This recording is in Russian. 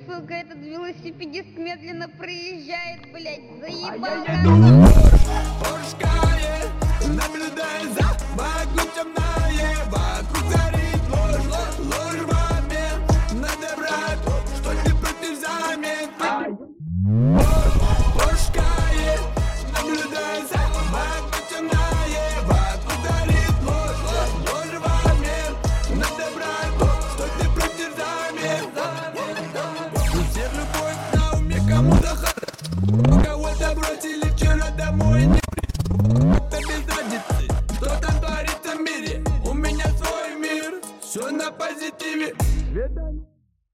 сука, этот велосипедист медленно проезжает, блядь, заебал. А я еду на Порш, наблюдая за могучим наебом.